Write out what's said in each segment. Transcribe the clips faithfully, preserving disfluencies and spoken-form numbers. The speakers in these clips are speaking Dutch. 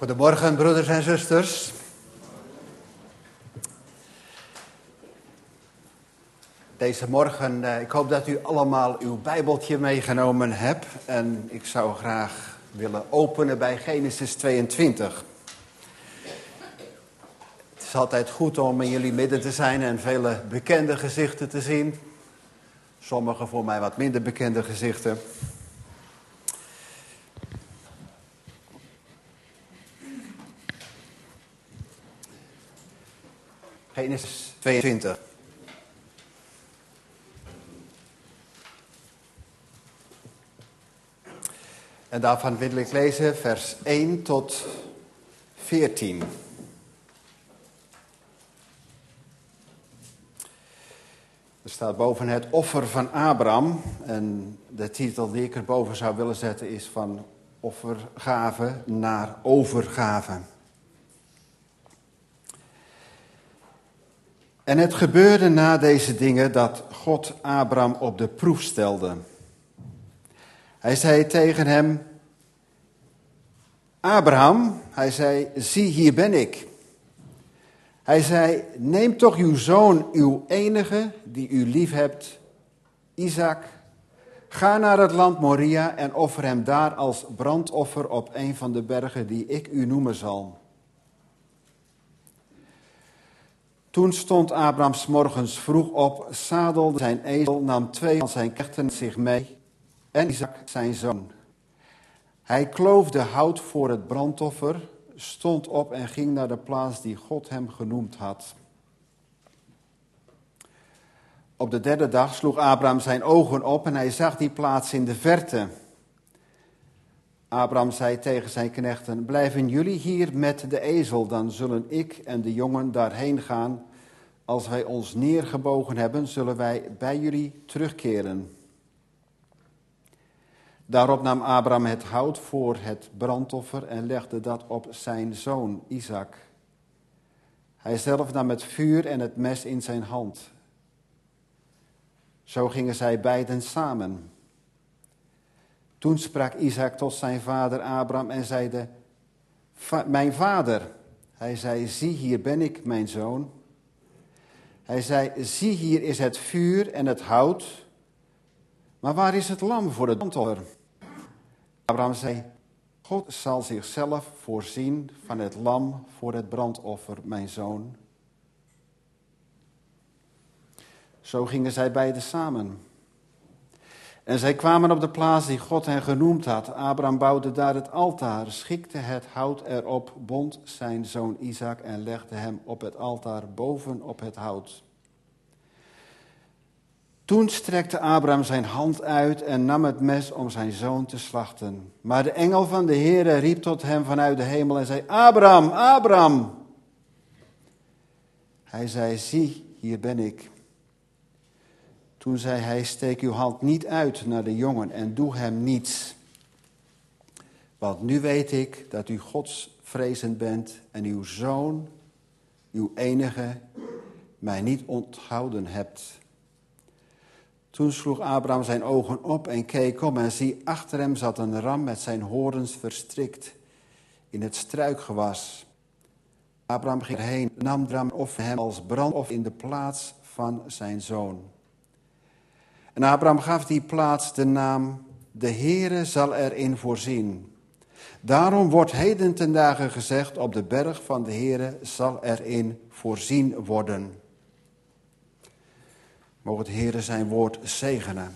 Goedemorgen, broeders en zusters. Deze morgen, eh, ik hoop dat u allemaal uw Bijbeltje meegenomen hebt. En ik zou graag willen openen bij Genesis tweeëntwintig. Het is altijd goed om in jullie midden te zijn en vele bekende gezichten te zien. Sommige voor mij wat minder bekende gezichten. Genesis tweeëntwintig. En daarvan wil ik lezen vers één tot veertien. Er staat boven het offer van Abraham. En de titel die ik erboven zou willen zetten is van offergave naar overgave. En het gebeurde na deze dingen dat God Abraham op de proef stelde. Hij zei tegen hem: Abraham, hij zei, zie hier ben ik. Hij zei, neem toch uw zoon, uw enige, die u lief hebt, Isaac. Ga naar het land Moria en offer hem daar als brandoffer op een van de bergen die ik u noemen zal. Toen stond Abraham 's morgens vroeg op, zadelde zijn ezel, nam twee van zijn knechten zich mee en Isaac zijn zoon. Hij kloofde hout voor het brandoffer, stond op en ging naar de plaats die God hem genoemd had. Op de derde dag sloeg Abraham zijn ogen op en hij zag die plaats in de verte. Abraham zei tegen zijn knechten, blijven jullie hier met de ezel, dan zullen ik en de jongen daarheen gaan. Als wij ons neergebogen hebben, zullen wij bij jullie terugkeren. Daarop nam Abraham het hout voor het brandoffer en legde dat op zijn zoon Isaac. Hij zelf nam het vuur en het mes in zijn hand. Zo gingen zij beiden samen. Toen sprak Isaac tot zijn vader Abraham en zeide, mijn vader. Hij zei, zie hier ben ik, mijn zoon. Hij zei, zie hier is het vuur en het hout, maar waar is het lam voor het brandoffer? Abraham zei, God zal zichzelf voorzien van het lam voor het brandoffer, mijn zoon. Zo gingen zij beiden samen. En zij kwamen op de plaats die God hen genoemd had. Abraham bouwde daar het altaar, schikte het hout erop, bond zijn zoon Isaac en legde hem op het altaar boven op het hout. Toen strekte Abraham zijn hand uit en nam het mes om zijn zoon te slachten. Maar de engel van de Heere riep tot hem vanuit de hemel en zei, Abraham, Abraham. Hij zei, zie, hier ben ik. Toen zei hij, steek uw hand niet uit naar de jongen en doe hem niets. Want nu weet ik dat u godsvrezend bent en uw zoon, uw enige, mij niet onthouden hebt. Toen sloeg Abraham zijn ogen op en keek om en zie, achter hem zat een ram met zijn horens verstrikt in het struikgewas. Abraham ging erheen, nam de ram of hem als brandoffer in de plaats van zijn zoon. En Abraham gaf die plaats de naam, de Heere zal erin voorzien. Daarom wordt heden ten dagen gezegd, op de berg van de Heere zal erin voorzien worden. Mogen de Heere zijn woord zegenen.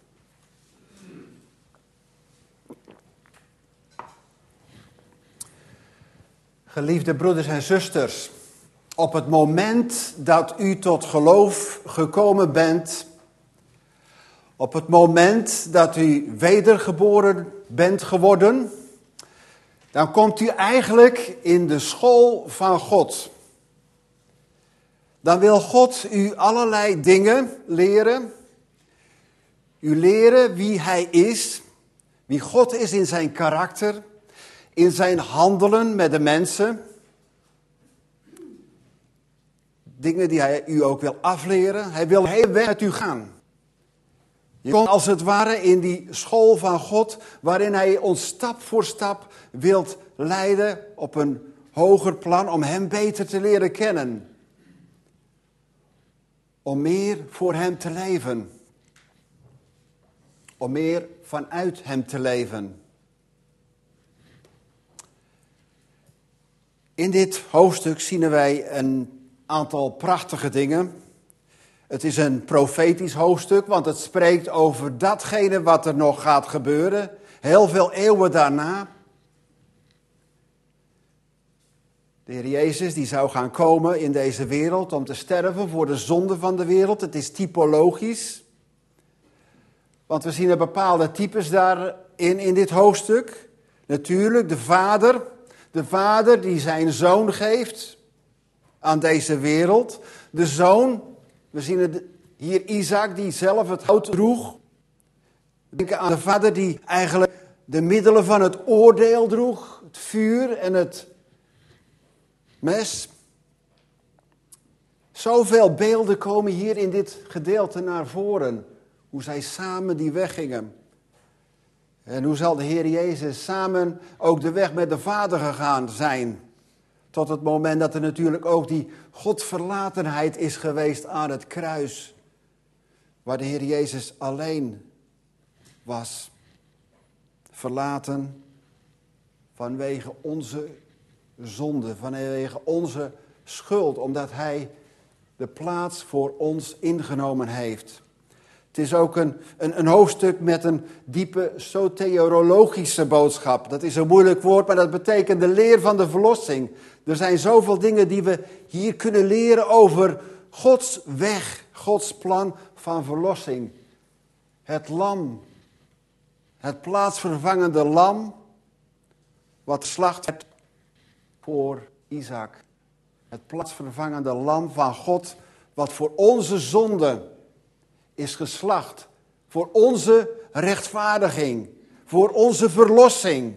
Geliefde broeders en zusters, op het moment dat u tot geloof gekomen bent, op het moment dat u wedergeboren bent geworden, dan komt u eigenlijk in de school van God. Dan wil God u allerlei dingen leren. U leren wie hij is, wie God is in zijn karakter, in zijn handelen met de mensen. Dingen die hij u ook wil afleren. Hij wil heel weg met u gaan. Je komt als het ware in die school van God, waarin hij ons stap voor stap wilt leiden op een hoger plan om hem beter te leren kennen. Om meer voor hem te leven. Om meer vanuit hem te leven. In dit hoofdstuk zien wij een aantal prachtige dingen. Het is een profetisch hoofdstuk, want het spreekt over datgene wat er nog gaat gebeuren. Heel veel eeuwen daarna. De Heer Jezus die zou gaan komen in deze wereld om te sterven voor de zonde van de wereld. Het is typologisch. Want we zien er bepaalde types daarin in dit hoofdstuk. Natuurlijk de Vader. De Vader die zijn Zoon geeft aan deze wereld. De Zoon, we zien het hier Isaac die zelf het hout droeg. We denken aan de Vader die eigenlijk de middelen van het oordeel droeg. Het vuur en het mes. Zoveel beelden komen hier in dit gedeelte naar voren. Hoe zij samen die weg gingen. En hoe zal de Heer Jezus samen ook de weg met de Vader gegaan zijn. Tot het moment dat er natuurlijk ook die Godverlatenheid is geweest aan het kruis. Waar de Heer Jezus alleen was. Verlaten vanwege onze zonde, vanwege onze schuld. Omdat Hij de plaats voor ons ingenomen heeft. Het is ook een, een, een hoofdstuk met een diepe soteriologische boodschap. Dat is een moeilijk woord, maar dat betekent de leer van de verlossing. Er zijn zoveel dingen die we hier kunnen leren over Gods weg, Gods plan van verlossing. Het lam, het plaatsvervangende lam, wat slacht werd voor Isaac. Het plaatsvervangende lam van God, wat voor onze zonde is geslacht. Voor onze rechtvaardiging. Voor onze verlossing.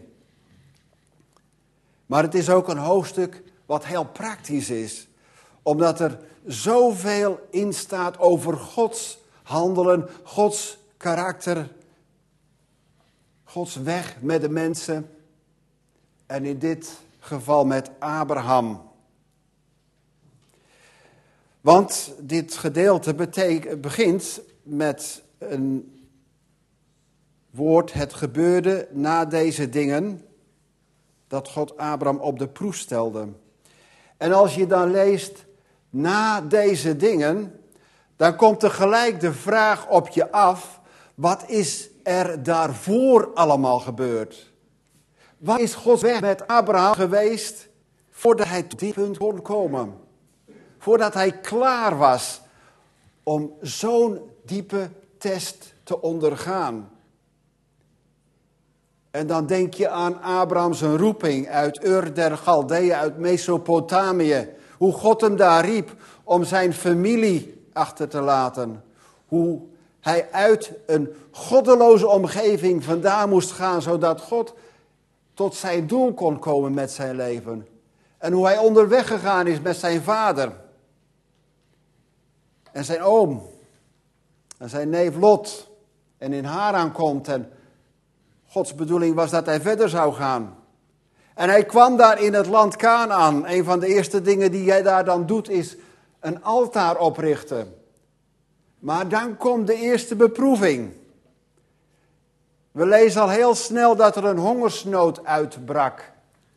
Maar het is ook een hoofdstuk wat heel praktisch is. Omdat er zoveel in staat over Gods handelen. Gods karakter. Gods weg met de mensen. En in dit geval met Abraham. Want dit gedeelte betekent, begint met een woord, het gebeurde na deze dingen, dat God Abraham op de proef stelde. En als je dan leest, na deze dingen, dan komt er gelijk de vraag op je af, wat is er daarvoor allemaal gebeurd? Wat is Gods weg met Abraham geweest, voordat hij tot dit punt kon komen? Voordat hij klaar was om zo'n diepe test te ondergaan. En dan denk je aan Abrahams roeping uit Ur der Galdeeën, uit Mesopotamië. Hoe God hem daar riep om zijn familie achter te laten. Hoe hij uit een goddeloze omgeving vandaan moest gaan, zodat God tot zijn doel kon komen met zijn leven. En hoe hij onderweg gegaan is met zijn vader. En zijn oom. En zijn neef Lot. En in Haran komt. En Gods bedoeling was dat hij verder zou gaan. En hij kwam daar in het land Kanaan. Een van de eerste dingen die hij daar dan doet is een altaar oprichten. Maar dan komt de eerste beproeving. We lezen al heel snel dat er een hongersnood uitbrak.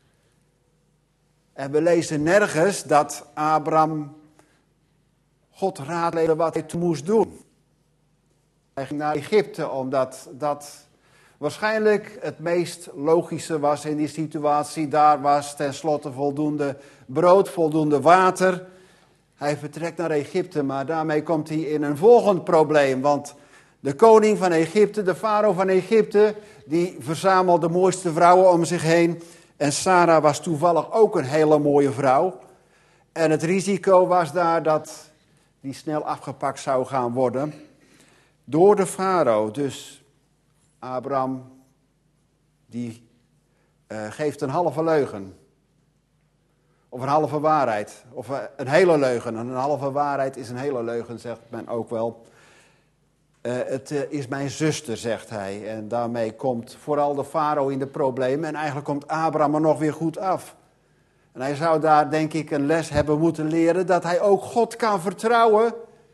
En we lezen nergens dat Abraham God raadleidde wat hij toen moest doen. Hij ging naar Egypte omdat dat waarschijnlijk het meest logische was in die situatie. Daar was tenslotte voldoende brood, voldoende water. Hij vertrekt naar Egypte, maar daarmee komt hij in een volgend probleem. Want de koning van Egypte, de farao van Egypte, die verzamelde de mooiste vrouwen om zich heen. En Sarah was toevallig ook een hele mooie vrouw. En het risico was daar dat die snel afgepakt zou gaan worden door de farao. Dus Abraham, die uh, geeft een halve leugen. Of een halve waarheid. Of uh, een hele leugen. En een halve waarheid is een hele leugen, zegt men ook wel. Uh, het uh, is mijn zuster, zegt hij. En daarmee komt vooral de farao in de problemen. En eigenlijk komt Abraham er nog weer goed af. En hij zou daar, denk ik, een les hebben moeten leren. Dat hij ook God kan vertrouwen.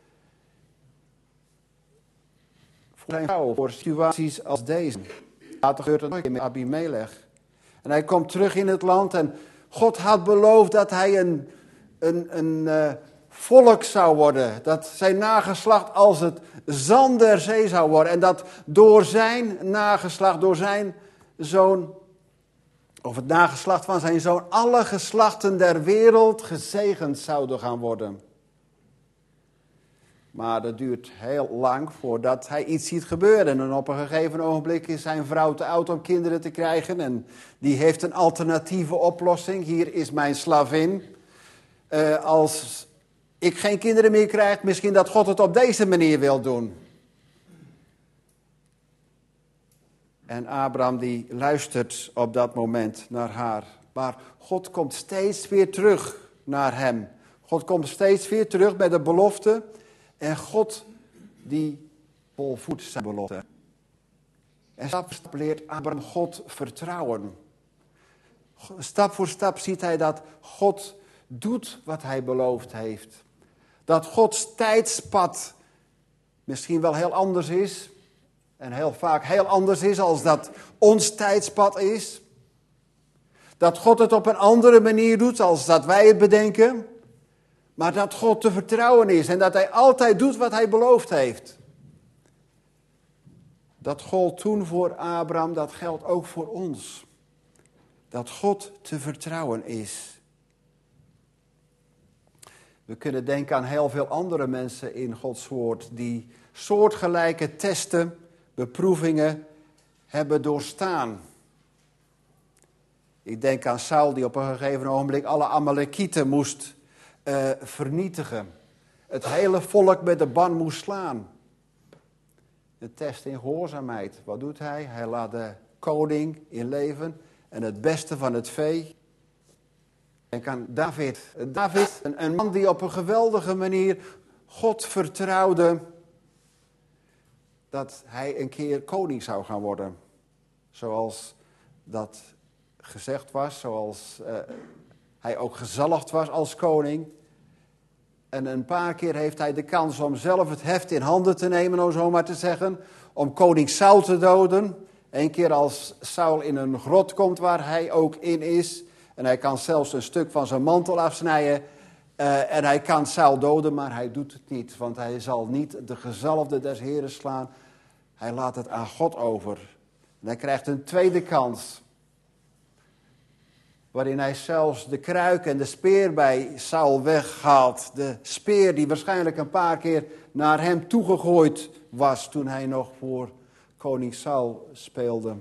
Voor zijn vrouw, voor situaties als deze. Later gebeurt het ook met Abimelech. En hij komt terug in het land. En God had beloofd dat hij een, een, een uh, volk zou worden. Dat zijn nageslacht als het zand der zee zou worden. En dat door zijn nageslacht, door zijn zoon, of het nageslacht van zijn zoon, alle geslachten der wereld gezegend zouden gaan worden. Maar dat duurt heel lang voordat hij iets ziet gebeuren. En op een gegeven ogenblik is zijn vrouw te oud om kinderen te krijgen. En die heeft een alternatieve oplossing. Hier is mijn slavin. Uh, als ik geen kinderen meer krijg, misschien dat God het op deze manier wil doen. En Abraham die luistert op dat moment naar haar. Maar God komt steeds weer terug naar hem. God komt steeds weer terug bij de belofte. En God die volvoert zijn belofte. En stap voor stap leert Abraham God vertrouwen. Stap voor stap ziet hij dat God doet wat hij beloofd heeft. Dat Gods tijdspad misschien wel heel anders is. En heel vaak heel anders is als dat ons tijdspad is. Dat God het op een andere manier doet als dat wij het bedenken. Maar dat God te vertrouwen is en dat hij altijd doet wat hij beloofd heeft. Dat gold toen voor Abraham, dat geldt ook voor ons. Dat God te vertrouwen is. We kunnen denken aan heel veel andere mensen in Gods woord die soortgelijke testen, beproevingen hebben doorstaan. Ik denk aan Saul die op een gegeven ogenblik alle Amalekieten moest uh, vernietigen. Het hele volk met de ban moest slaan. De test in gehoorzaamheid. Wat doet hij? Hij laat de koning in leven en het beste van het vee. Denk aan David. David, een, een man die op een geweldige manier God vertrouwde dat hij een keer koning zou gaan worden. Zoals dat gezegd was, zoals uh, hij ook gezalfd was als koning. En een paar keer heeft hij de kans om zelf het heft in handen te nemen, om zo maar te zeggen. Om koning Saul te doden. Eén keer als Saul in een grot komt waar hij ook in is. En hij kan zelfs een stuk van zijn mantel afsnijden. Uh, en hij kan Saul doden, maar hij doet het niet. Want hij zal niet de gezalfde des Heren slaan. Hij laat het aan God over. En hij krijgt een tweede kans. Waarin hij zelfs de kruik en de speer bij Saul weghaalt. De speer die waarschijnlijk een paar keer naar hem toegegooid was toen hij nog voor koning Saul speelde.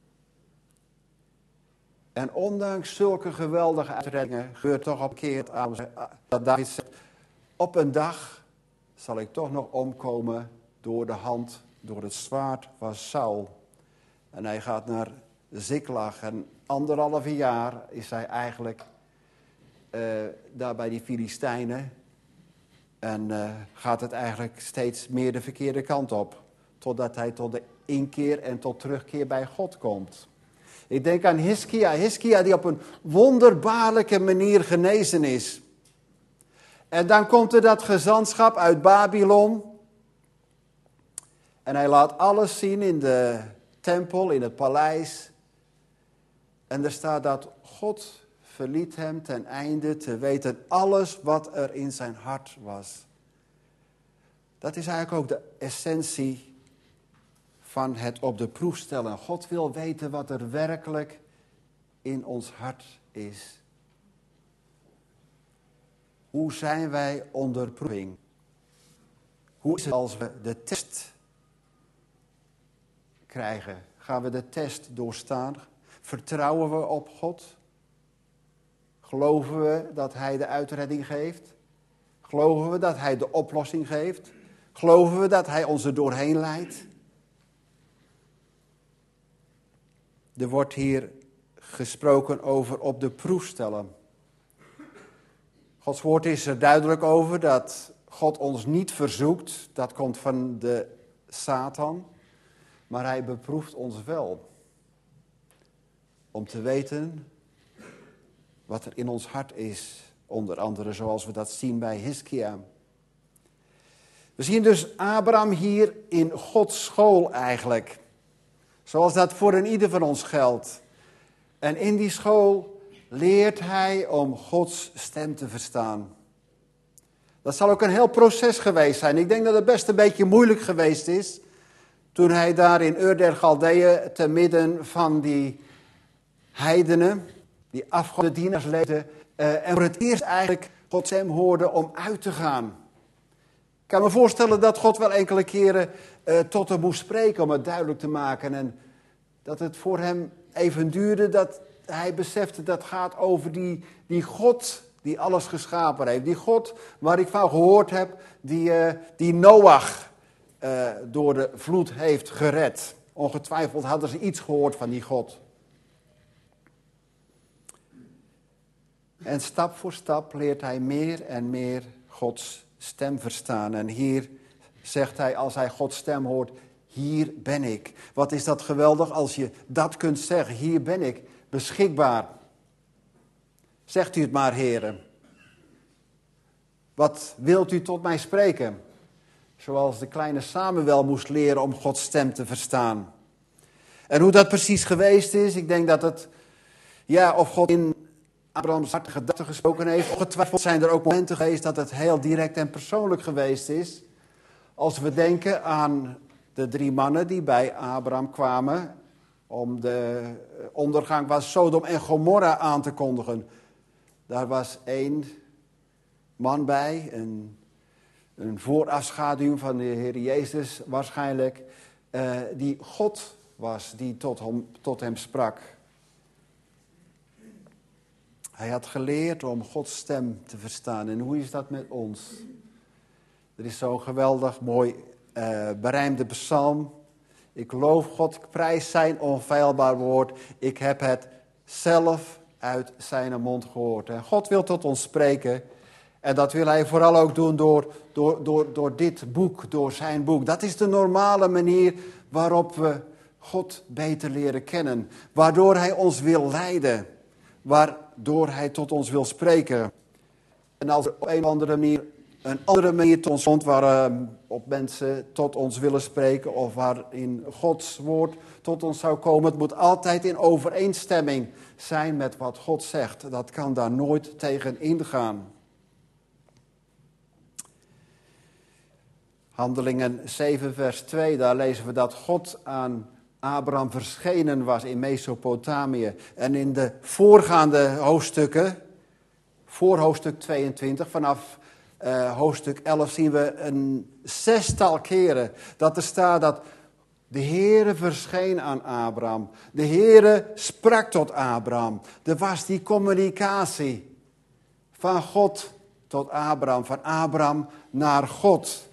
En ondanks zulke geweldige uitreddingen gebeurt toch op een keer dat David zegt: op een dag zal ik toch nog omkomen door de hand, door het zwaard van Saul. En hij gaat naar Ziklag en anderhalve jaar is hij eigenlijk uh, daar bij die Filistijnen. En uh, gaat het eigenlijk steeds meer de verkeerde kant op. Totdat hij tot de inkeer en tot terugkeer bij God komt. Ik denk aan Hiskia. Hiskia die op een wonderbaarlijke manier genezen is. En dan komt er dat gezantschap uit Babylon. En hij laat alles zien in de tempel, in het paleis. En er staat dat God verliet hem ten einde te weten alles wat er in zijn hart was. Dat is eigenlijk ook de essentie van het op de proef stellen. God wil weten wat er werkelijk in ons hart is. Hoe zijn wij onder proeving? Hoe is het als we de test krijgen? Gaan we de test doorstaan? Vertrouwen we op God? Geloven we dat Hij de uitredding geeft? Geloven we dat Hij de oplossing geeft? Geloven we dat Hij ons er doorheen leidt? Er wordt hier gesproken over op de proef stellen. Gods woord is er duidelijk over dat God ons niet verzoekt. Dat komt van de Satan, maar hij beproeft ons wel. Om te weten wat er in ons hart is. Onder andere zoals we dat zien bij Hiskia. We zien dus Abraham hier in Gods school eigenlijk. Zoals dat voor een ieder van ons geldt. En in die school leert hij om Gods stem te verstaan. Dat zal ook een heel proces geweest zijn. Ik denk dat het best een beetje moeilijk geweest is. Toen hij daar in Ur der Galdeeën te midden van die heidenen, die afgodendienaars leefden. Uh, en voor het eerst eigenlijk Gods stem hoorde om uit te gaan. Ik kan me voorstellen dat God wel enkele keren uh, tot hem moest spreken om het duidelijk te maken. En dat het voor hem even duurde dat hij besefte dat het gaat over die, die God die alles geschapen heeft. Die God waar ik van gehoord heb, die, uh, die Noach uh, door de vloed heeft gered. Ongetwijfeld hadden ze iets gehoord van die God. En stap voor stap leert hij meer en meer Gods stem verstaan. En hier zegt hij, als hij Gods stem hoort, hier ben ik. Wat is dat geweldig als je dat kunt zeggen, hier ben ik, beschikbaar. Zegt u het maar, heren. Wat wilt u tot mij spreken? Zoals de kleine Samuel moest leren om Gods stem te verstaan. En hoe dat precies geweest is, ik denk dat het, ja, of God in Abrahams hart gedachten gesproken heeft. Ongetwijfeld zijn er ook momenten geweest dat het heel direct en persoonlijk geweest is. Als we denken aan de drie mannen die bij Abraham kwamen om de ondergang van Sodom en Gomorra aan te kondigen. Daar was één man bij, een, een voorafschaduw van de Heer Jezus waarschijnlijk, uh, die God was, die tot hem, tot hem sprak. Hij had geleerd om Gods stem te verstaan. En hoe is dat met ons? Er is zo'n geweldig mooi uh, berijmde psalm. Ik loof God, ik prijs zijn onfeilbaar woord. Ik heb het zelf uit zijn mond gehoord. En God wil tot ons spreken. En dat wil hij vooral ook doen door, door, door, door dit boek, door zijn boek. Dat is de normale manier waarop we God beter leren kennen. Waardoor hij ons wil leiden. Waardoor hij tot ons wil spreken. En als er op een of andere manier een andere manier tot ons komt waarop mensen tot ons willen spreken of waarin Gods woord tot ons zou komen, het moet altijd in overeenstemming zijn met wat God zegt. Dat kan daar nooit tegen ingaan. Handelingen zeven vers twee, daar lezen we dat God aan Abraham verschenen was in Mesopotamië. En in de voorgaande hoofdstukken, voor hoofdstuk tweeëntwintig, vanaf uh, hoofdstuk elf zien we een zestal keren dat er staat dat de Heere verscheen aan Abraham. De Heere sprak tot Abraham. Er was die communicatie van God tot Abraham, van Abraham naar God.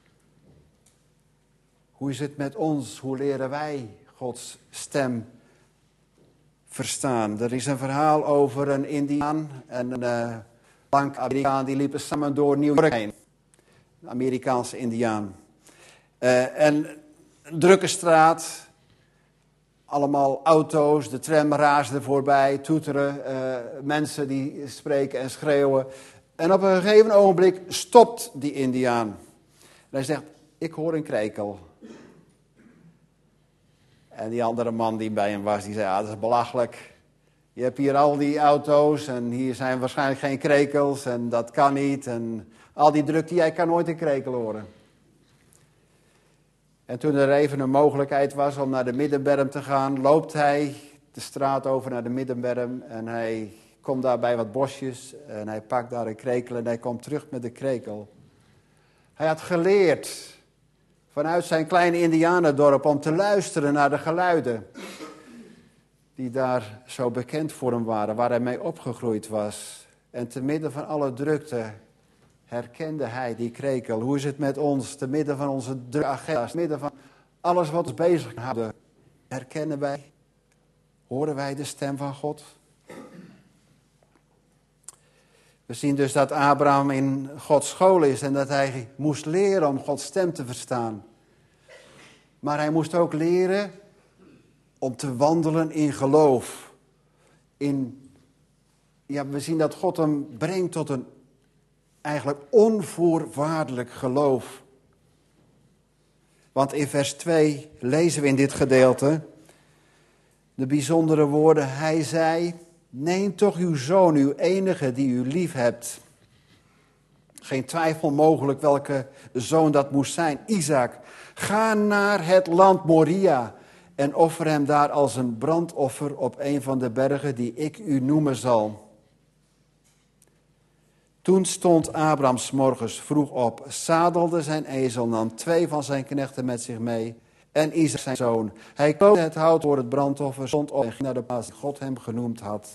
Hoe is het met ons? Hoe leren wij Gods stem verstaan? Er is een verhaal over een Indiaan en een uh, blank Amerikaan die liepen samen door New York heen. Een Amerikaanse Indiaan. Uh, en een drukke straat, allemaal auto's, de tram raasde voorbij, toeteren, uh, mensen die spreken en schreeuwen. En op een gegeven ogenblik stopt die Indiaan. En hij zegt, ik hoor een krekel. En die andere man die bij hem was, die zei, ah, dat is belachelijk. Je hebt hier al die auto's en hier zijn waarschijnlijk geen krekels en dat kan niet. En al die drukte, jij kan nooit een krekel horen. En toen er even een mogelijkheid was om naar de Middenberm te gaan, loopt hij de straat over naar de Middenberm. En hij komt daar bij wat bosjes en hij pakt daar een krekel en hij komt terug met de krekel. Hij had geleerd vanuit zijn kleine indianendorp om te luisteren naar de geluiden die daar zo bekend voor hem waren, waar hij mee opgegroeid was. En te midden van alle drukte herkende hij die krekel. Hoe is het met ons, te midden van onze drukke agenda's, te midden van alles wat ons bezighoudt? Herkennen wij, horen wij de stem van God? We zien dus dat Abraham in Gods school is en dat hij moest leren om Gods stem te verstaan. Maar hij moest ook leren om te wandelen in geloof. In, ja, we zien dat God hem brengt tot een eigenlijk onvoorwaardelijk geloof. Want in vers twee lezen we in dit gedeelte de bijzondere woorden. Hij zei, neem toch uw zoon, uw enige die u lief hebt. Geen twijfel mogelijk welke zoon dat moest zijn, Isaac. Ga naar het land Moria en offer hem daar als een brandoffer op een van de bergen die ik u noemen zal. Toen stond Abraham 's morgens vroeg op, zadelde zijn ezel, nam twee van zijn knechten met zich mee en Isaac zijn zoon. Hij kookte het hout voor het brandoffer, stond op en ging naar de plaats die God hem genoemd had.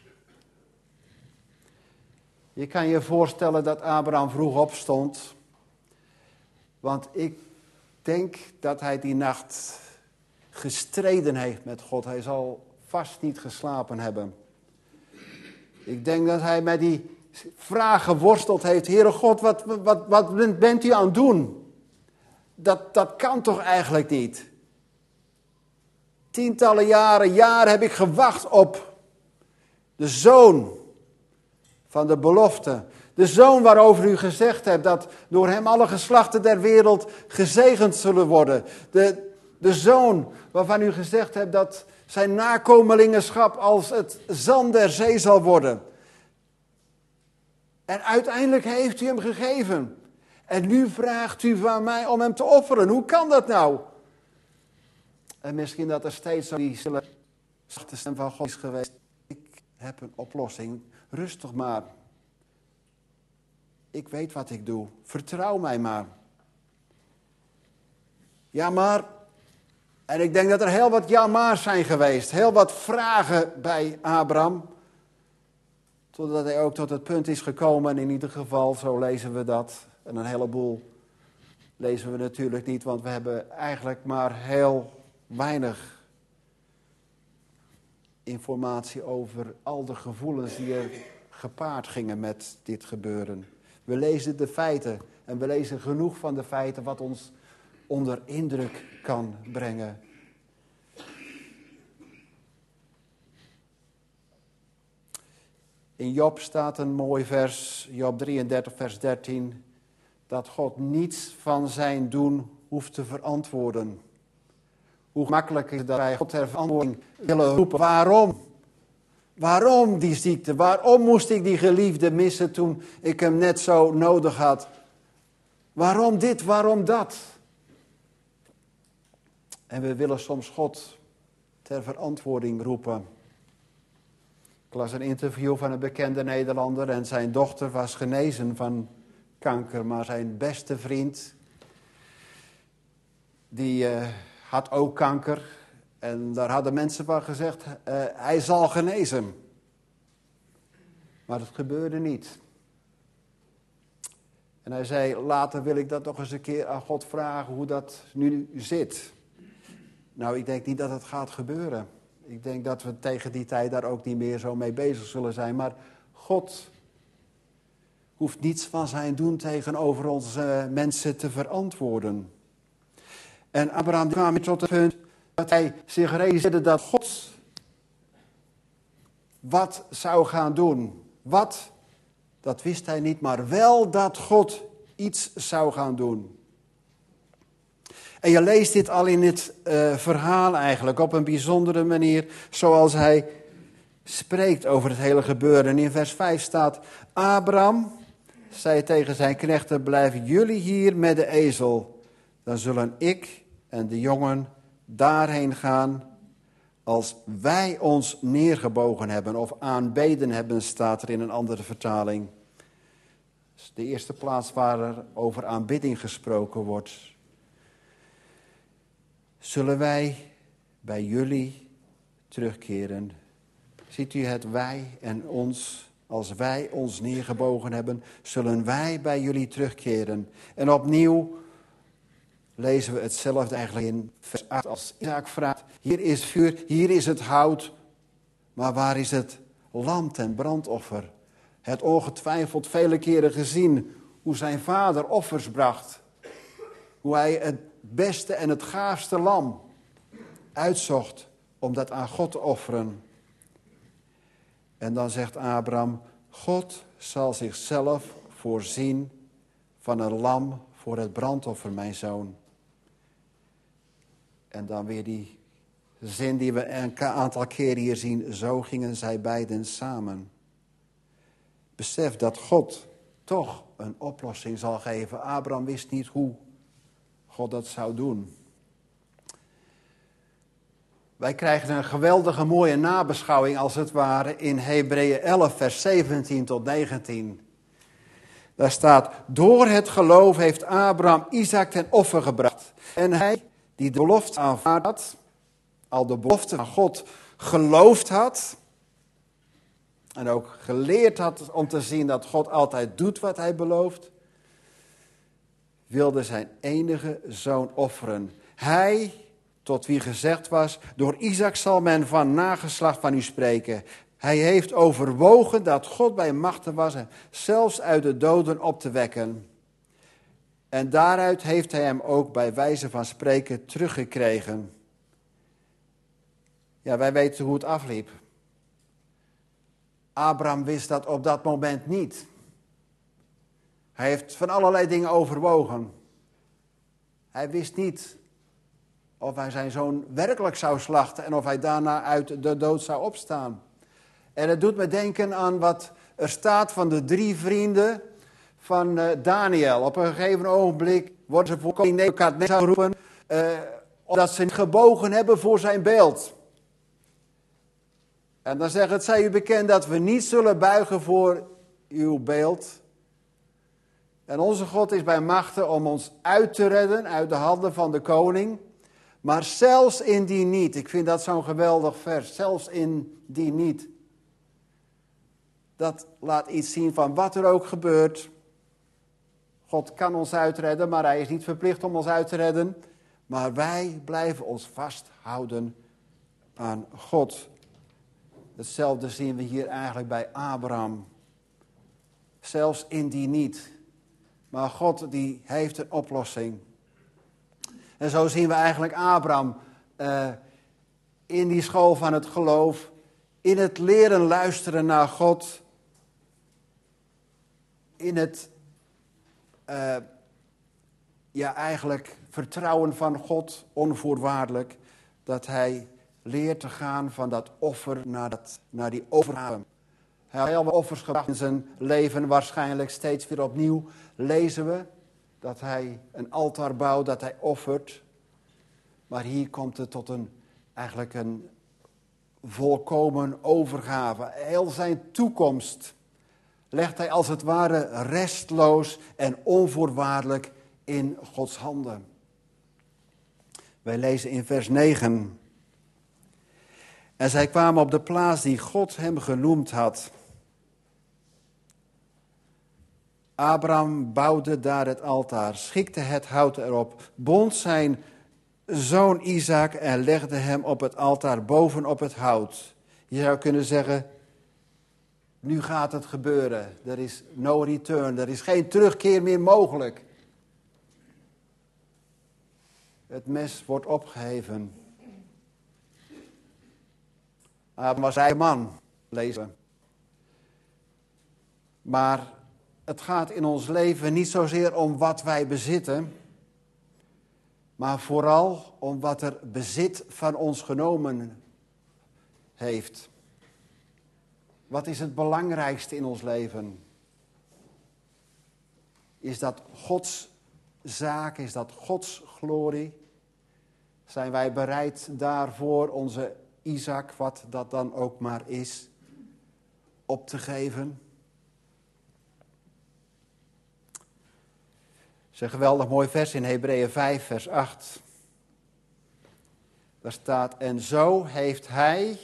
Je kan je voorstellen dat Abraham vroeg opstond, want ik denk dat hij die nacht gestreden heeft met God. Hij zal vast niet geslapen hebben. Ik denk dat hij met die vraag geworsteld heeft. Heere God, wat, wat, wat bent u aan het doen? Dat, dat kan toch eigenlijk niet? Tientallen jaren, jaren heb ik gewacht op de zoon van de belofte. De zoon waarover u gezegd hebt dat door hem alle geslachten der wereld gezegend zullen worden. De, de zoon waarvan u gezegd hebt dat zijn nakomelingenschap als het zand der zee zal worden. En uiteindelijk heeft u hem gegeven. En nu vraagt u van mij om hem te offeren. Hoe kan dat nou? En misschien dat er steeds zo die stille zachte stem van God is geweest. Ik heb een oplossing. Rustig maar. Ik weet wat ik doe. Vertrouw mij maar. Ja, maar. En ik denk dat er heel wat ja maar zijn geweest. Heel wat vragen bij Abraham. Totdat hij ook tot het punt is gekomen. In ieder geval, zo lezen we dat. En een heleboel lezen we natuurlijk niet. Want we hebben eigenlijk maar heel weinig informatie over al de gevoelens die er gepaard gingen met dit gebeuren. We lezen de feiten en we lezen genoeg van de feiten wat ons onder indruk kan brengen. In Job staat een mooi vers, Job drieëndertig vers dertien, dat God niets van zijn doen hoeft te verantwoorden. Hoe makkelijk is dat wij God ter verantwoording willen roepen. Waarom? Waarom die ziekte? Waarom moest ik die geliefde missen toen ik hem net zo nodig had? Waarom dit, waarom dat? En we willen soms God ter verantwoording roepen. Ik las een interview van een bekende Nederlander en zijn dochter was genezen van kanker. Maar zijn beste vriend, die uh, had ook kanker. En daar hadden mensen van gezegd, uh, hij zal genezen. Maar dat gebeurde niet. En hij zei, later wil ik dat nog eens een keer aan God vragen hoe dat nu zit. Nou, ik denk niet dat het gaat gebeuren. Ik denk dat we tegen die tijd daar ook niet meer zo mee bezig zullen zijn. Maar God hoeft niets van zijn doen tegenover onze mensen te verantwoorden. En Abraham kwam tot het punt dat hij zich realiseerde dat God wat zou gaan doen. Wat, dat wist hij niet, maar wel dat God iets zou gaan doen. En je leest dit al in het uh, verhaal eigenlijk op een bijzondere manier, zoals hij spreekt over het hele gebeuren. En in vers vijf staat, Abraham zei tegen zijn knechten, blijven jullie hier met de ezel. Dan zullen ik en de jongen daarheen gaan als wij ons neergebogen hebben of aanbeden hebben, staat er in een andere vertaling. Dat is de eerste plaats waar er over aanbidding gesproken wordt. Zullen wij bij jullie terugkeren? Ziet u het wij en ons, als wij ons neergebogen hebben, zullen wij bij jullie terugkeren. En opnieuw lezen we hetzelfde eigenlijk in vers acht als Isaac vraagt. Hier is vuur, hier is het hout, maar waar is het lam ten brandoffer? Het ongetwijfeld vele keren gezien hoe zijn vader offers bracht. Hoe hij het beste en het gaafste lam uitzocht om dat aan God te offeren. En dan zegt Abraham, God zal zichzelf voorzien van een lam voor het brandoffer, mijn zoon. En dan weer die zin die we een aantal keren hier zien, zo gingen zij beiden samen. Besef dat God toch een oplossing zal geven. Abraham wist niet hoe God dat zou doen. Wij krijgen een geweldige mooie nabeschouwing als het ware in Hebreeën elf vers zeventien tot negentien. Daar staat, door het geloof heeft Abraham Isaac ten offer gebracht. En hij die de belofte aanvaard had, al de belofte van God geloofd had en ook geleerd had om te zien dat God altijd doet wat hij belooft, wilde zijn enige zoon offeren. Hij, tot wie gezegd was, door Isaac zal men van nageslacht van u spreken. Hij heeft overwogen dat God bij machte was hem zelfs uit de doden op te wekken. En daaruit heeft hij hem ook bij wijze van spreken teruggekregen. Ja, wij weten hoe het afliep. Abraham wist dat op dat moment niet. Hij heeft van allerlei dingen overwogen. Hij wist niet of hij zijn zoon werkelijk zou slachten en of hij daarna uit de dood zou opstaan. En het doet me denken aan wat er staat van de drie vrienden van uh, Daniel. Op een gegeven ogenblik worden ze voor koning Nebukadnezar geroepen, uh, omdat ze niet gebogen hebben voor zijn beeld. En dan zeggen, het zij u bekend dat we niet zullen buigen voor uw beeld. En onze God is bij machte om ons uit te redden uit de handen van de koning. Maar zelfs in die niet, ik vind dat zo'n geweldig vers, zelfs in die niet. Dat laat iets zien van wat er ook gebeurt. God kan ons uitredden, maar hij is niet verplicht om ons uit te redden. Maar wij blijven ons vasthouden aan God. Hetzelfde zien we hier eigenlijk bij Abraham. Zelfs in die niet. Maar God die heeft een oplossing. En zo zien we eigenlijk Abraham uh, in die school van het geloof. In het leren luisteren naar God. In het uh, ja, eigenlijk vertrouwen van God onvoorwaardelijk. Dat hij leert te gaan van dat offer naar, dat, naar die overgave. Hij had heel wat offers gebracht in zijn leven. Waarschijnlijk steeds weer opnieuw lezen we dat hij een altaar bouwt, dat hij offert. Maar hier komt het tot een, eigenlijk een volkomen overgave. Heel zijn toekomst legt hij als het ware restloos en onvoorwaardelijk in Gods handen. Wij lezen in vers negen. En zij kwamen op de plaats die God hem genoemd had. Abraham bouwde daar het altaar, schikte het hout erop, bond zijn zoon Isaac en legde hem op het altaar bovenop het hout. Je zou kunnen zeggen, nu gaat het gebeuren. Er is no return, er is geen terugkeer meer mogelijk. Het mes wordt opgeheven. Abraham was een man, lezen we. Maar het gaat in ons leven niet zozeer om wat wij bezitten, maar vooral om wat er bezit van ons genomen heeft. Wat is het belangrijkste in ons leven? Is dat Gods zaak? Is dat Gods glorie? Zijn wij bereid daarvoor onze Isaac, wat dat dan ook maar is, op te geven? Het is een geweldig mooi vers in Hebreeën vijf, vers acht. Daar staat, en zo heeft hij,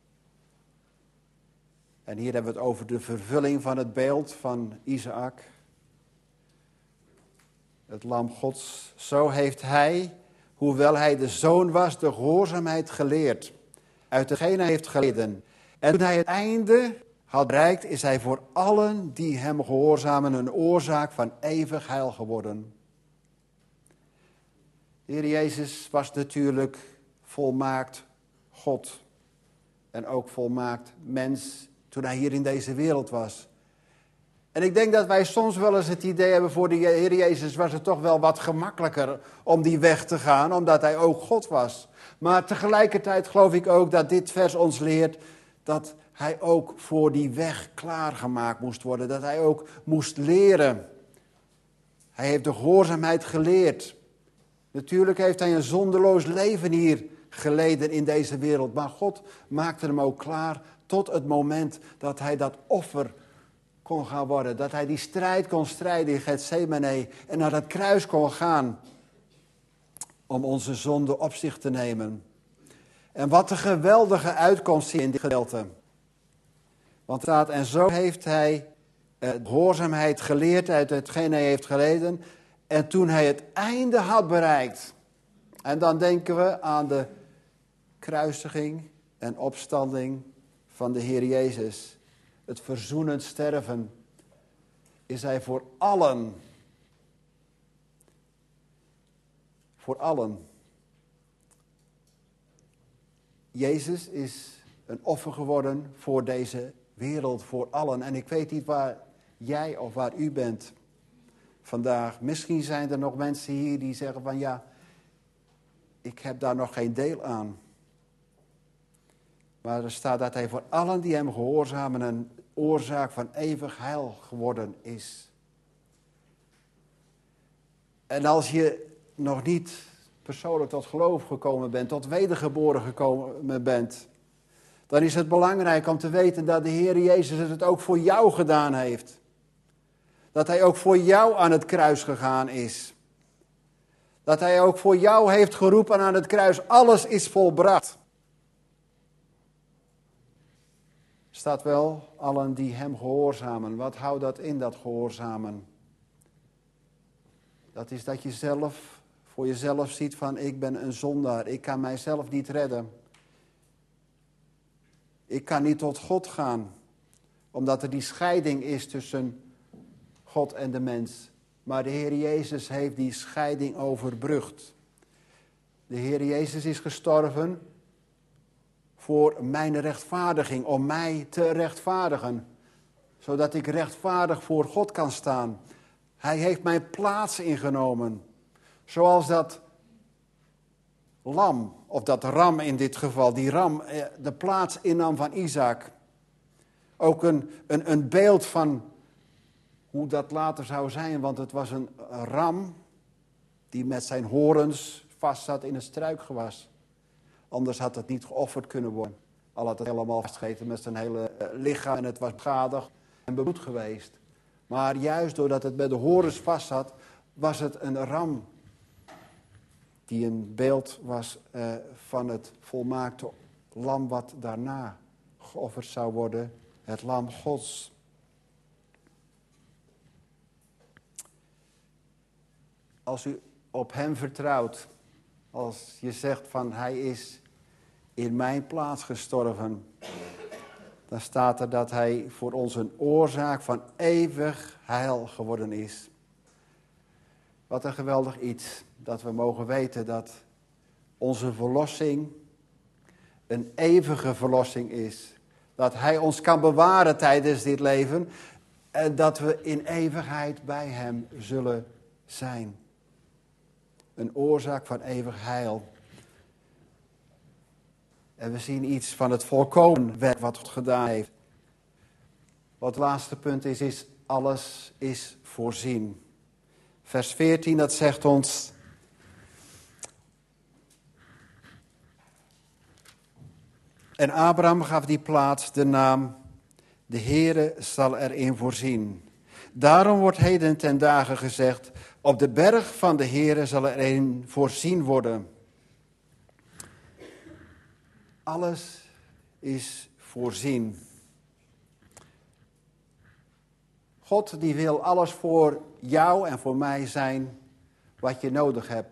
en hier hebben we het over de vervulling van het beeld van Isaac, het lam Gods, zo heeft hij, hoewel hij de zoon was, de gehoorzaamheid geleerd, uit degene hij heeft geleden. En toen hij het einde had bereikt, is hij voor allen die hem gehoorzamen een oorzaak van eeuwig heil geworden. De Heer Jezus was natuurlijk volmaakt God. En ook volmaakt mens toen hij hier in deze wereld was. En ik denk dat wij soms wel eens het idee hebben, voor de Heer Jezus was het toch wel wat gemakkelijker om die weg te gaan, omdat hij ook God was. Maar tegelijkertijd geloof ik ook dat dit vers ons leert dat hij ook voor die weg klaargemaakt moest worden. Dat hij ook moest leren. Hij heeft de gehoorzaamheid geleerd. Natuurlijk heeft hij een zondeloos leven hier geleden in deze wereld. Maar God maakte hem ook klaar tot het moment dat hij dat offer kon gaan worden. Dat hij die strijd kon strijden in Getsemane en naar dat kruis kon gaan om onze zonde op zich te nemen. En wat een geweldige uitkomst in dit gedeelte. Want er staat, en zo heeft hij uh, gehoorzaamheid geleerd uit hetgeen hij heeft geleden. En toen hij het einde had bereikt. En dan denken we aan de kruisiging en opstanding van de Heer Jezus. Het verzoenend sterven is hij voor allen. Voor allen. Jezus is een offer geworden voor deze wereld, voor allen. En ik weet niet waar jij of waar u bent vandaag. Misschien zijn er nog mensen hier die zeggen van ja, ik heb daar nog geen deel aan. Maar er staat dat hij voor allen die hem gehoorzamen een oorzaak van eeuwig heil geworden is. En als je nog niet persoonlijk tot geloof gekomen bent, tot wedergeboren gekomen bent, dan is het belangrijk om te weten dat de Heer Jezus het ook voor jou gedaan heeft. Dat hij ook voor jou aan het kruis gegaan is. Dat hij ook voor jou heeft geroepen aan het kruis, alles is volbracht. Staat wel, allen die hem gehoorzamen. Wat houdt dat in, dat gehoorzamen? Dat is dat je zelf, voor jezelf ziet van, ik ben een zondaar. Ik kan mijzelf niet redden. Ik kan niet tot God gaan. Omdat er die scheiding is tussen God en de mens. Maar de Heer Jezus heeft die scheiding overbrugd. De Heer Jezus is gestorven voor mijn rechtvaardiging, om mij te rechtvaardigen. Zodat ik rechtvaardig voor God kan staan. Hij heeft mijn plaats ingenomen. Zoals dat lam, of dat ram in dit geval, die ram de plaats innam van Isaac. Ook een, een, een beeld van hoe dat later zou zijn, want het was een ram die met zijn horens vast zat in het struikgewas. Anders had het niet geofferd kunnen worden. Al had het helemaal vastgegeten met zijn hele lichaam en het was beschadigd en bebloed geweest. Maar juist doordat het bij de horens vast zat, was het een ram die een beeld was uh, van het volmaakte lam wat daarna geofferd zou worden, het lam Gods. Als u op hem vertrouwt, als je zegt van hij is in mijn plaats gestorven, dan staat er dat hij voor ons een oorzaak van eeuwig heil geworden is. Wat een geweldig iets, dat we mogen weten dat onze verlossing een eeuwige verlossing is. Dat hij ons kan bewaren tijdens dit leven en dat we in eeuwigheid bij hem zullen zijn. Een oorzaak van eeuwig heil. En we zien iets van het volkomen werk wat God gedaan heeft. Wat het laatste punt is, is alles is voorzien. Vers veertien, dat zegt ons: en Abraham gaf die plaats de naam, de Heere zal erin voorzien. Daarom wordt heden ten dagen gezegd, op de berg van de Heere zal erin voorzien worden. Alles is voorzien. God die wil alles voor jou en voor mij zijn wat je nodig hebt.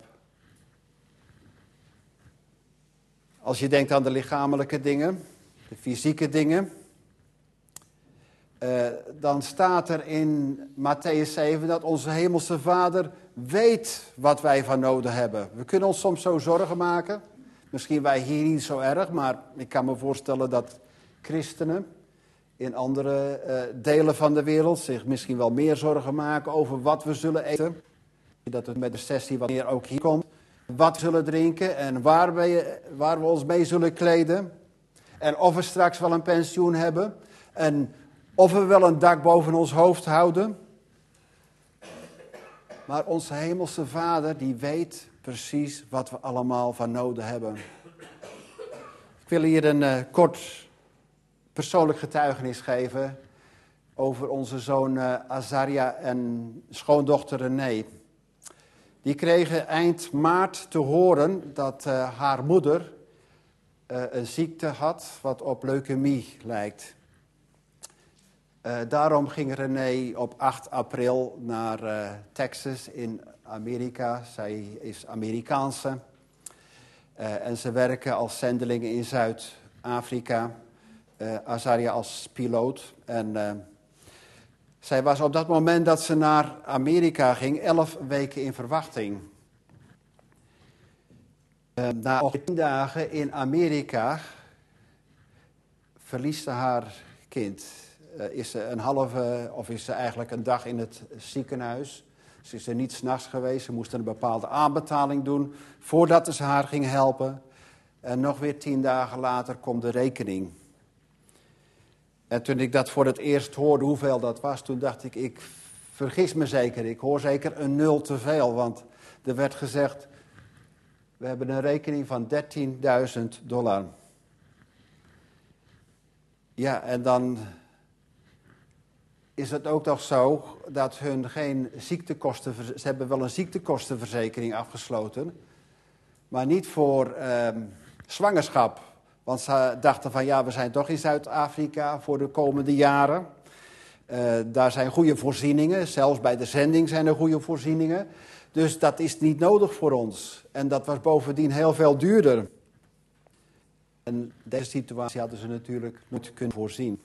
Als je denkt aan de lichamelijke dingen, de fysieke dingen, Uh, dan staat er in Mattheüs zeven dat onze hemelse Vader weet wat wij van nodig hebben. We kunnen ons soms zo zorgen maken. Misschien wij hier niet zo erg, maar ik kan me voorstellen dat christenen in andere uh, delen van de wereld zich misschien wel meer zorgen maken over wat we zullen eten. Dat het met de sessie wat meer ook hier komt. Wat we zullen drinken en waar we, waar we ons mee zullen kleden. En of we straks wel een pensioen hebben. En of we wel een dak boven ons hoofd houden. Maar onze hemelse Vader die weet precies wat we allemaal van nodig hebben. Ik wil hier een uh, kort persoonlijk getuigenis geven over onze zoon uh, Azaria en schoondochter René. Die kregen eind maart te horen dat uh, haar moeder uh, een ziekte had wat op leukemie lijkt. Uh, daarom ging René op acht april naar uh, Texas in Amerika. Zij is Amerikaanse. Uh, en ze werken als zendelingen in Zuid-Afrika. Uh, Azaria als piloot. En uh, zij was op dat moment dat ze naar Amerika ging, elf weken in verwachting. Uh, na tien dagen in Amerika verliest ze haar kind. Uh, is ze een halve, of is ze eigenlijk een dag in het ziekenhuis. Ze is er niet 's nachts geweest, ze moesten een bepaalde aanbetaling doen voordat ze haar ging helpen. En nog weer tien dagen later komt de rekening. En toen ik dat voor het eerst hoorde hoeveel dat was, toen dacht ik, ik vergis me zeker. Ik hoor zeker een nul te veel, want er werd gezegd, we hebben een rekening van dertienduizend dollar. Ja, en dan is het ook nog zo dat hun geen ziektekosten... Ze hebben wel een ziektekostenverzekering afgesloten, maar niet voor eh, zwangerschap. Want ze dachten van ja, we zijn toch in Zuid-Afrika voor de komende jaren. Uh, daar zijn goede voorzieningen, zelfs bij de zending zijn er goede voorzieningen. Dus dat is niet nodig voor ons. En dat was bovendien heel veel duurder. En deze situatie hadden ze natuurlijk niet kunnen voorzien.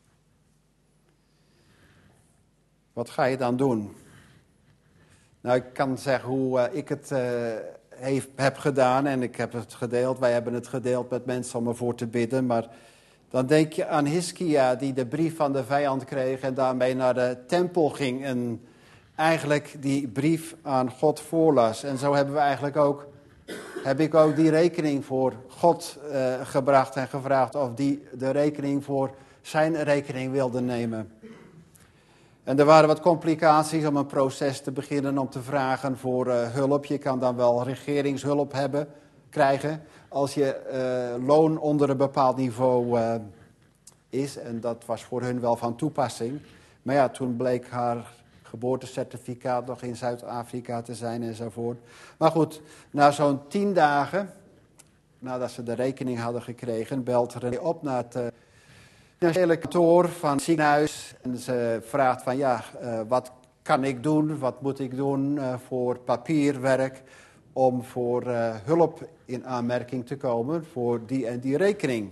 Wat ga je dan doen? Nou, ik kan zeggen hoe uh, ik het uh, heeft, heb gedaan en ik heb het gedeeld. Wij hebben het gedeeld met mensen om ervoor te bidden. Maar dan denk je aan Hiskia die de brief van de vijand kreeg en daarmee naar de tempel ging. En eigenlijk die brief aan God voorlas. En zo hebben we eigenlijk ook, heb ik ook die rekening voor God uh, gebracht en gevraagd of die de rekening voor zijn rekening wilde nemen. En er waren wat complicaties om een proces te beginnen om te vragen voor uh, hulp. Je kan dan wel regeringshulp hebben, krijgen als je uh, loon onder een bepaald niveau uh, is. En dat was voor hun wel van toepassing. Maar ja, toen bleek haar geboortecertificaat nog in Zuid-Afrika te zijn enzovoort. Maar goed, na zo'n tien dagen, nadat ze de rekening hadden gekregen, belt René op naar het... Uh, financiële kantoor van het ziekenhuis en ze vraagt van ja, uh, wat kan ik doen, wat moet ik doen uh, voor papierwerk om voor uh, hulp in aanmerking te komen voor die en die rekening.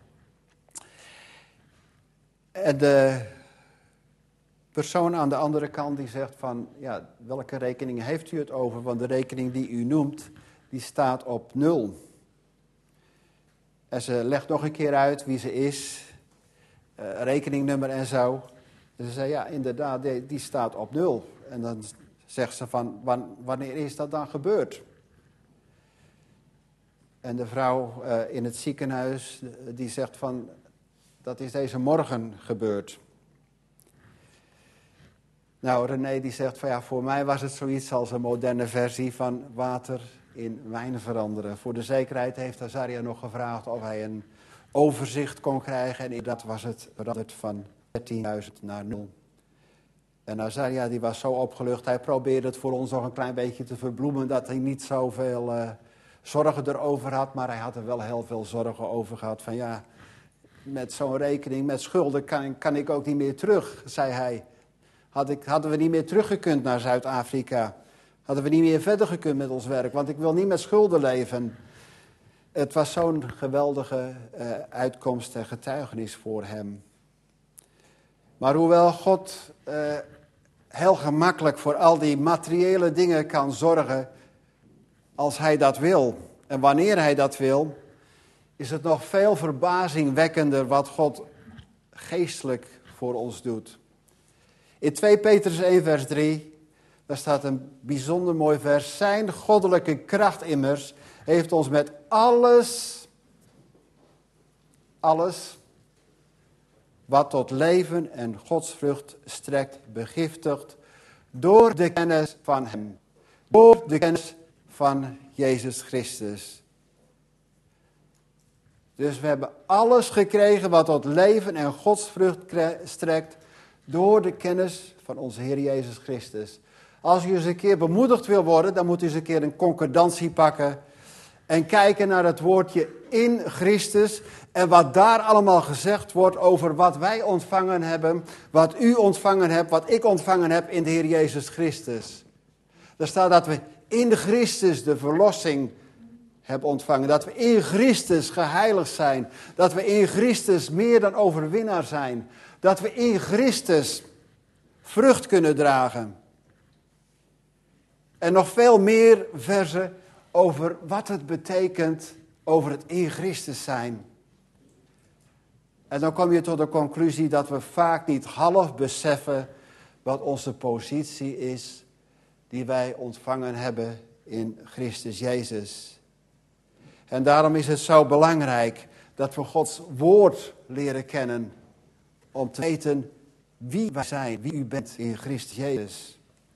En de persoon aan de andere kant die zegt van ja, welke rekening heeft u het over, want de rekening die u noemt, die staat op nul. En ze legt nog een keer uit wie ze is. Uh, rekeningnummer en zo. En ze zei, ja, inderdaad, die, die staat op nul. En dan zegt ze van, wan, wanneer is dat dan gebeurd? En de vrouw uh, in het ziekenhuis, die zegt van, dat is deze morgen gebeurd. Nou, René die zegt van, ja, voor mij was het zoiets als een moderne versie van water in wijn veranderen. Voor de zekerheid heeft Azaria nog gevraagd of hij een overzicht kon krijgen en dat was het veranderd van dertienduizend naar nul. En Azaria die was zo opgelucht, hij probeerde het voor ons nog een klein beetje te verbloemen dat hij niet zoveel uh, zorgen erover had, maar hij had er wel heel veel zorgen over gehad van ja, met zo'n rekening, met schulden kan, kan ik ook niet meer terug, zei hij. Had ik, hadden we niet meer teruggekund naar Zuid-Afrika, hadden we niet meer verder gekund met ons werk, want ik wil niet met schulden leven. Het was zo'n geweldige uh, uitkomst en getuigenis voor hem. Maar hoewel God uh, heel gemakkelijk voor al die materiële dingen kan zorgen, als hij dat wil en wanneer hij dat wil, is het nog veel verbazingwekkender wat God geestelijk voor ons doet. In twee Petrus één vers drie, daar staat een bijzonder mooi vers. Zijn goddelijke kracht immers heeft ons met alles, alles wat tot leven en godsvrucht strekt, begiftigd door de kennis van hem. Door de kennis van Jezus Christus. Dus we hebben alles gekregen wat tot leven en godsvrucht strekt door de kennis van onze Heer Jezus Christus. Als u eens een keer bemoedigd wil worden, dan moet u eens een keer een concordantie pakken en kijken naar het woordje in Christus en wat daar allemaal gezegd wordt over wat wij ontvangen hebben, wat u ontvangen hebt, wat ik ontvangen heb in de Heer Jezus Christus. Er staat dat we in Christus de verlossing hebben ontvangen, dat we in Christus geheiligd zijn, dat we in Christus meer dan overwinnaar zijn, dat we in Christus vrucht kunnen dragen. En nog veel meer verzen over wat het betekent over het in Christus zijn. En dan kom je tot de conclusie dat we vaak niet half beseffen wat onze positie is die wij ontvangen hebben in Christus Jezus. En daarom is het zo belangrijk dat we Gods woord leren kennen om te weten wie wij zijn, wie u bent in Christus Jezus.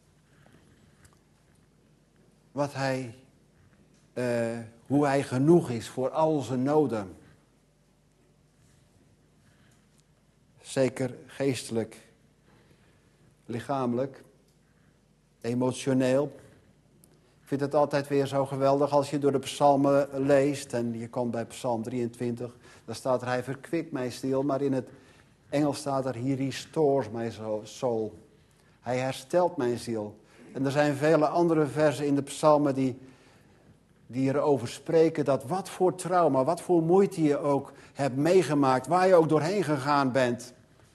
Wat hij, uh, hoe hij genoeg is voor al onze noden. Zeker geestelijk, lichamelijk, emotioneel. Ik vind het altijd weer zo geweldig als je door de psalmen leest. En je komt bij psalm drieëntwintig. Daar staat er, hij verkwikt mijn ziel. Maar in het Engels staat er, he restores my soul. Hij herstelt mijn ziel. En er zijn vele andere versen in de psalmen die, die erover spreken dat wat voor trauma, wat voor moeite je ook hebt meegemaakt, waar je ook doorheen gegaan bent,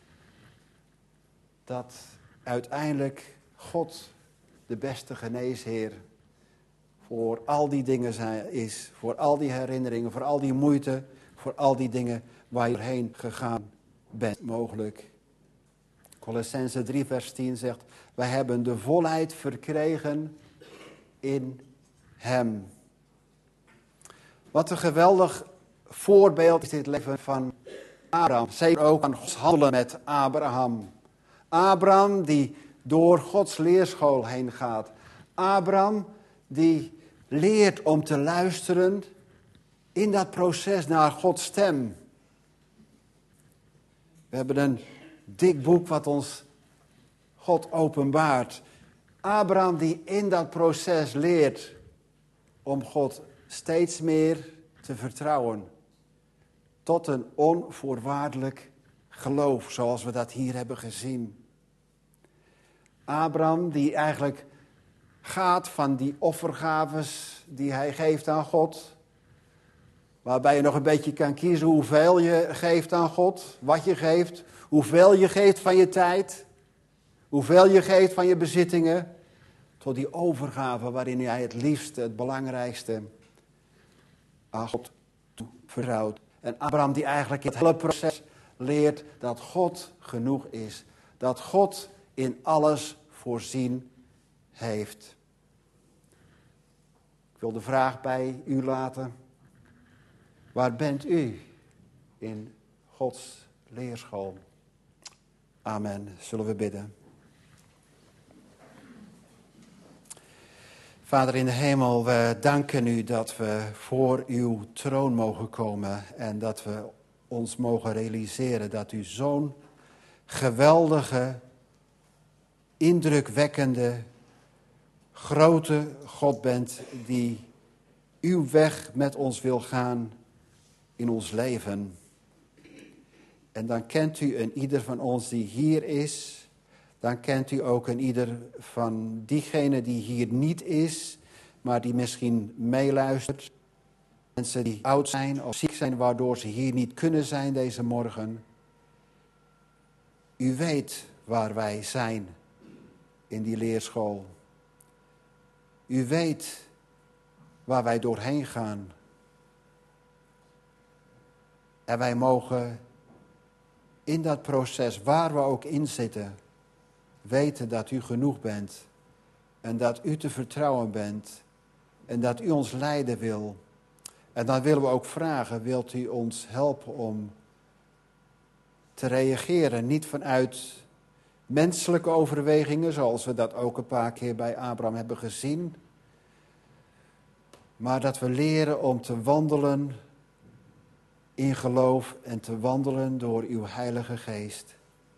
dat uiteindelijk God de beste geneesheer voor al die dingen zijn, is, voor al die herinneringen, voor al die moeite, voor al die dingen waar je doorheen gegaan bent mogelijk. Colossenzen drie vers tien zegt, wij hebben de volheid verkregen in hem. Wat een geweldig voorbeeld is dit leven van Abraham. Zeker ook aan Gods handelen met Abraham. Abraham die door Gods leerschool heen gaat. Abraham die leert om te luisteren in dat proces naar Gods stem. We hebben een dik boek wat ons God openbaart. Abraham die in dat proces leert om God steeds meer te vertrouwen. Tot een onvoorwaardelijk geloof, zoals we dat hier hebben gezien. Abraham die eigenlijk gaat van die offergaves die hij geeft aan God. Waarbij je nog een beetje kan kiezen hoeveel je geeft aan God. Wat je geeft. Hoeveel je geeft van je tijd. Hoeveel je geeft van je bezittingen. Tot die overgave waarin hij het liefste, het belangrijkste aan God vertrouwt. En Abraham die eigenlijk in het hele proces leert dat God genoeg is. Dat God in alles voorzien heeft. Ik wil de vraag bij u laten. Waar bent u in Gods leerschool? Amen. Zullen we bidden. Vader in de hemel, we danken u dat we voor uw troon mogen komen. En dat we ons mogen realiseren dat u zo'n geweldige, indrukwekkende, grote God bent die uw weg met ons wil gaan in ons leven. En dan kent u een ieder van ons die hier is. Dan kent u ook een ieder van diegenen die hier niet is, maar die misschien meeluistert. Mensen die oud zijn of ziek zijn, waardoor ze hier niet kunnen zijn deze morgen. U weet waar wij zijn in die leerschool. U weet waar wij doorheen gaan. En wij mogen in dat proces, waar we ook in zitten, weten dat u genoeg bent. En dat u te vertrouwen bent. En dat u ons leiden wil. En dan willen we ook vragen, wilt u ons helpen om te reageren, niet vanuit menselijke overwegingen, zoals we dat ook een paar keer bij Abraham hebben gezien, maar dat we leren om te wandelen in geloof en te wandelen door uw Heilige Geest.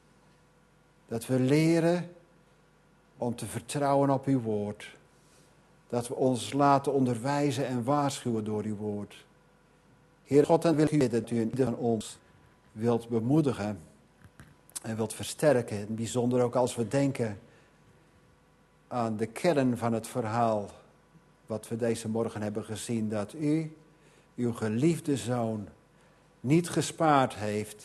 Dat we leren om te vertrouwen op uw woord. Dat we ons laten onderwijzen en waarschuwen door uw woord. Heer God, dan wil ik u bidden dat u ieder van ons wilt bemoedigen en wilt versterken. In het bijzonder ook als we denken aan de kern van het verhaal wat we deze morgen hebben gezien. Dat u, uw geliefde zoon, niet gespaard heeft,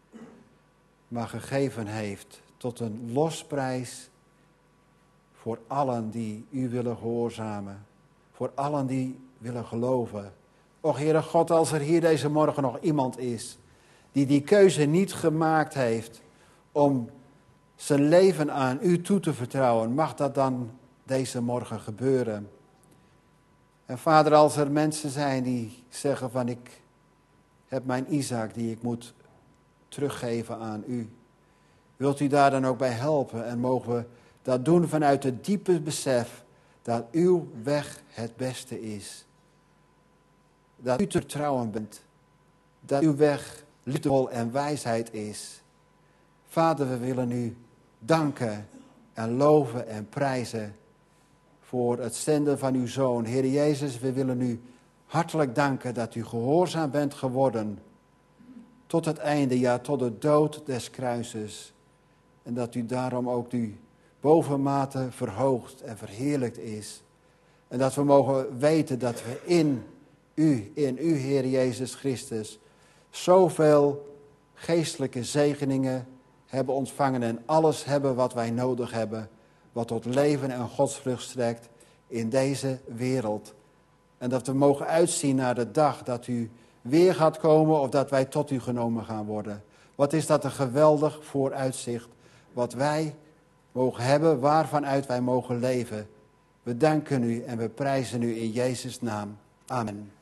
maar gegeven heeft tot een losprijs voor allen die u willen gehoorzamen. Voor allen die willen geloven. Och Heere God, als er hier deze morgen nog iemand is die die keuze niet gemaakt heeft om zijn leven aan u toe te vertrouwen, mag dat dan deze morgen gebeuren. En Vader, als er mensen zijn die zeggen van ik heb mijn Isaac die ik moet teruggeven aan u. Wilt u daar dan ook bij helpen en mogen we dat doen vanuit het diepe besef dat uw weg het beste is. Dat u te vertrouwen bent. Dat uw weg liefdevol en wijsheid is. Vader, we willen u danken en loven en prijzen voor het zenden van uw Zoon. Heer Jezus, we willen u hartelijk danken dat u gehoorzaam bent geworden tot het einde, ja, tot de dood des kruises. En dat u daarom ook u bovenmate verhoogd en verheerlijkt is. En dat we mogen weten dat we in u, in u, Heer Jezus Christus, zoveel geestelijke zegeningen hebben ontvangen en alles hebben wat wij nodig hebben, wat tot leven en godsvrucht strekt in deze wereld. En dat we mogen uitzien naar de dag dat u weer gaat komen of dat wij tot u genomen gaan worden. Wat is dat een geweldig vooruitzicht wat wij mogen hebben, waarvanuit wij mogen leven. We danken u en we prijzen u in Jezus' naam. Amen.